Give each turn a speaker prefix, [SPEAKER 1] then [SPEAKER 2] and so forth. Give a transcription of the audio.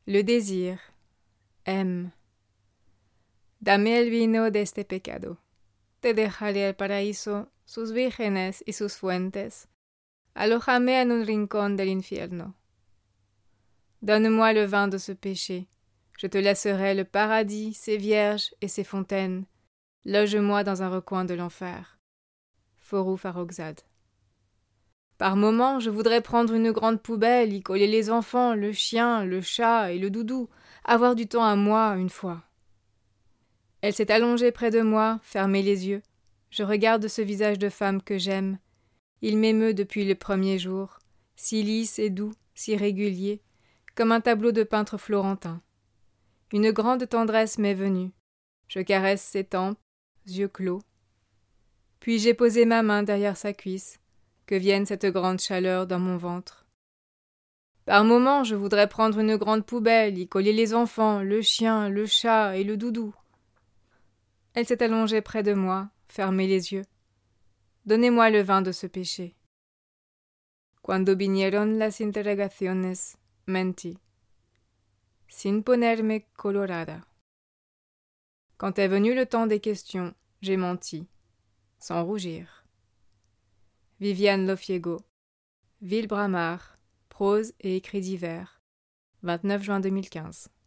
[SPEAKER 1] Le désir. M. Dame el vino de este pecado. Te dejaré el paraíso, sus vírgenes y sus fuentes. Alójame en un rincón del infierno. Donne-moi le vin de ce péché. Je te laisserai le paradis, ses vierges et ses fontaines. Loge-moi dans un recoin de l'enfer. Forou Farrokhzad. Par moments, je voudrais prendre une grande poubelle, y coller les enfants, le chien, le chat et le doudou, avoir du temps à moi une fois. Elle s'est allongée près de moi, fermé les yeux. Je regarde ce visage de femme que j'aime. Il m'émeut depuis le premier jour, si lisse et doux, si régulier, comme un tableau de peintre florentin. Une grande tendresse m'est venue. Je caresse ses tempes, yeux clos. Puis j'ai posé ma main derrière sa cuisse, que vienne cette grande chaleur dans mon ventre. Par moments, je voudrais prendre une grande poubelle, y coller les enfants, le chien, le chat et le doudou. Elle s'est allongée près de moi, fermé les yeux. Donnez-moi le vin de ce péché. Cuando vinieron las interrogaciones, mentí. Sin ponerme colorada. Quand est venu le temps des questions, j'ai menti, sans rougir. Viviane Lofiego, Ville Bramar, prose et écrits divers, 29 juin 2015.